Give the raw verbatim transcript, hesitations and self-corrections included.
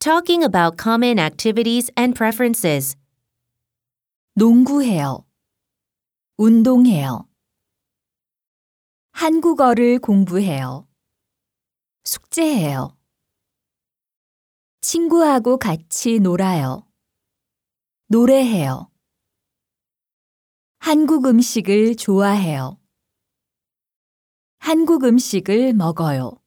talking about common activities and preferences. 농구해요. 운동해요. 한국어를 공부해요. 숙제해요. 친구하고 같이 놀아요. 노래해요. 한국 음식을 좋아해요. 한국 음식을 먹어요.